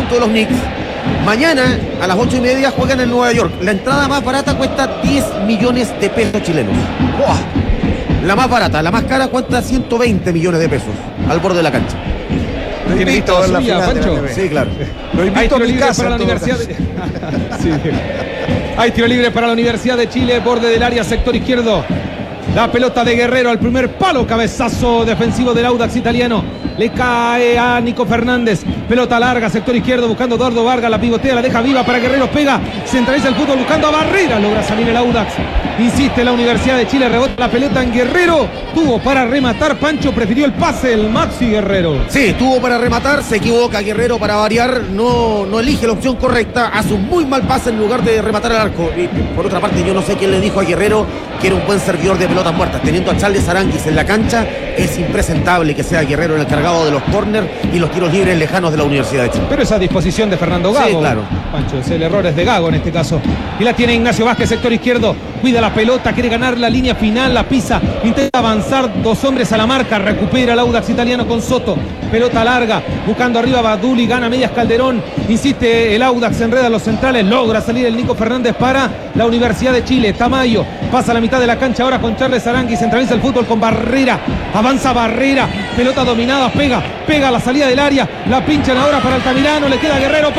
conjunto de los Knicks. Mañana a las 8:30 juegan en Nueva York. La entrada más barata cuesta 10 millones de pesos chilenos. ¡Wow! La más barata, la más cara cuesta 120 millones de pesos al borde de la cancha. ¿Tiene visto a ver la final de la NBA? Sí, claro. Lo invito a mi casa para la Universidad de... Sí. Hay tiro libre para la Universidad de Chile, borde del área, sector izquierdo. La pelota de Guerrero al primer palo, cabezazo defensivo del Audax italiano. Le cae a Nico Fernández. Pelota larga, sector izquierdo, buscando Eduardo Vargas. La pivotea, la deja viva para Guerrero. Pega, centraliza el fútbol buscando a Barrera. Logra salir el Audax. Insiste la Universidad de Chile, rebota la pelota en Guerrero. Tuvo para rematar, Pancho prefirió el pase, el Maxi Guerrero. Sí, tuvo para rematar, se equivoca Guerrero para variar. No elige la opción correcta. Hace un muy mal pase en lugar de rematar al arco. Y por otra parte, yo no sé quién le dijo a Guerrero que era un buen servidor de pelotas muertas. Teniendo a Charles Aranguis en la cancha, es impresentable que sea Guerrero el encargado de los córner y los tiros libres lejanos de la Universidad de Chile. Pero esa disposición de Fernando Gago. Sí, claro. Pancho, el error es de Gago en este caso. Y la tiene Ignacio Vázquez, sector izquierdo. Cuida la pelota, quiere ganar la línea final, la pisa. Intenta avanzar, dos hombres a la marca. Recupera el Audax italiano con Soto. Pelota larga, buscando arriba Baduli, gana medias Calderón. Insiste el Audax, enreda a los centrales. Logra salir el Nico Fernández para la Universidad de Chile. Tamayo pasa a la mitad de la cancha ahora con Charles Aranguis. Centraliza el fútbol con Barrera. Avanza Barrera. Pelota dominada, pega a la salida del área. La pinchan ahora para Altamirano. Le queda Guerrero,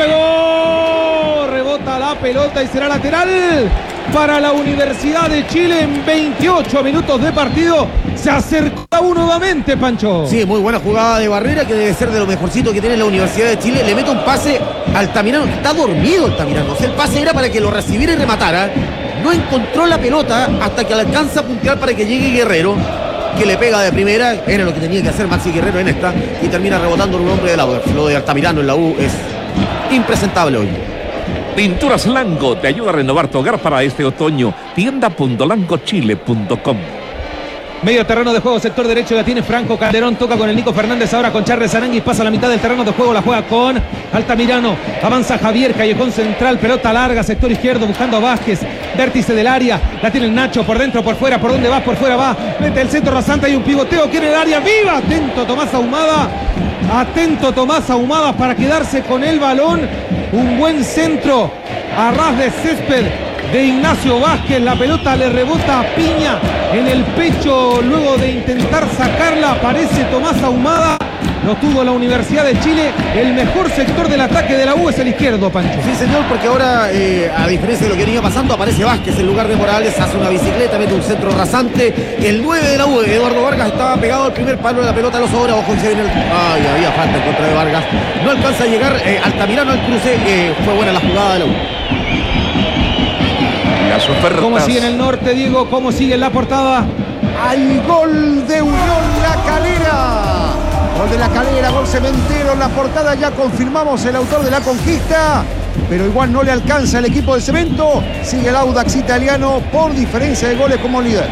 pegó. Rebota la pelota y será lateral para la Universidad de Chile en 28 minutos de partido. Se acercó nuevamente, Pancho. Sí, muy buena jugada de Barrera, que debe ser de lo mejorcito que tiene la Universidad de Chile. Le mete un pase a Altamirano. Está dormido Altamirano. O sea, el pase era para que lo recibiera y rematara. No encontró la pelota hasta que alcanza a puntear para que llegue Guerrero, que le pega de primera. Era lo que tenía que hacer Maxi Guerrero en esta, y termina rebotando en un hombre del Audax. Lo de Altamirano en la U es impresentable hoy. Pinturas Lango te ayuda a renovar tu hogar para este otoño. Tienda.langochile.com. Medio terreno de juego, sector derecho, la tiene Franco Calderón, toca con el Nico Fernández, ahora con Charles Aranguis, pasa a la mitad del terreno de juego, la juega con Altamirano, avanza Javier, callejón central, pelota larga, sector izquierdo, buscando a Vázquez, vértice del área, la tiene el Nacho, por dentro, por fuera, por donde va, por fuera va, mete el centro rasante, hay un pivoteo, quiere el área, viva, atento Tomás Ahumada para quedarse con el balón, un buen centro, a ras de césped de Ignacio Vázquez, la pelota le rebota a Piña en el pecho luego de intentar sacarla, aparece Tomás Ahumada, lo tuvo la Universidad de Chile, el mejor sector del ataque de la U es el izquierdo, Pancho. Sí, señor, porque ahora, a diferencia de lo que venía pasando, aparece Vázquez en lugar de Morales, hace una bicicleta, mete un centro rasante, el 9 de la U, Eduardo Vargas, estaba pegado al primer palo de la pelota, los sobra, ojo, y se viene ay, había falta en contra de Vargas, no alcanza a llegar, Altamirano al cruce, fue buena la jugada de la U. ¿Cómo sigue en el norte, Diego? ¿Cómo sigue en la portada? Hay gol de Unión La Calera. Gol de La Calera, gol Cementero. En la portada ya confirmamos el autor de la conquista, pero igual no le alcanza el equipo de Cemento. Sigue el Audax italiano por diferencia de goles como líder.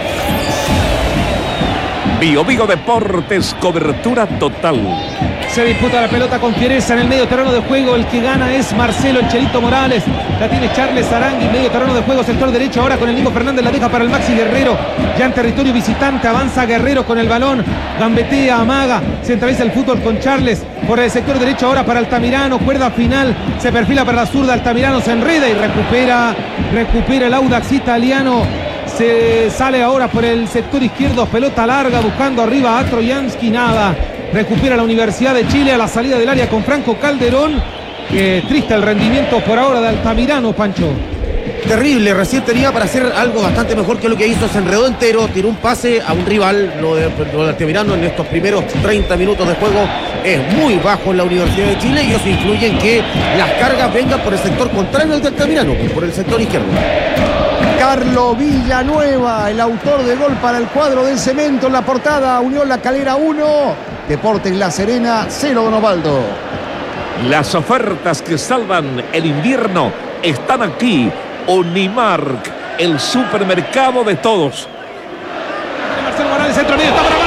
Bio Deportes, cobertura total. Se disputa la pelota con fiereza en el medio terreno de juego. El que gana es Marcelo El Chelito Morales. La tiene Charles Aranguis, medio terreno de juego, sector derecho. Ahora con el Nico Fernández, la deja para el Maxi Guerrero. Ya en territorio visitante, avanza Guerrero con el balón. Gambetea, amaga, centraliza el fútbol con Charles. Por el sector derecho ahora para Altamirano. Cuerda final, se perfila para la zurda. Altamirano se enreda y recupera el Audax italiano. Se sale ahora por el sector izquierdo, pelota larga, buscando arriba a Trojansky, nada. Recupera la Universidad de Chile a la salida del área con Franco Calderón. Triste el rendimiento por ahora de Altamirano, Pancho. Terrible, recién tenía para hacer algo bastante mejor que lo que hizo, se enredó entero, tiró un pase a un rival. Lo de Altamirano en estos primeros 30 minutos de juego es muy bajo en la Universidad de Chile, y eso influye en que las cargas vengan por el sector contrario al de Altamirano, por el sector izquierdo. Carlos Villanueva, el autor de gol para el cuadro del Cemento en la portada. Unión La Calera 1, Deportes La Serena 0, Don Osvaldo. Las ofertas que salvan el invierno están aquí. Unimark, el supermercado de todos. Marcelo Morales, centro medio, está para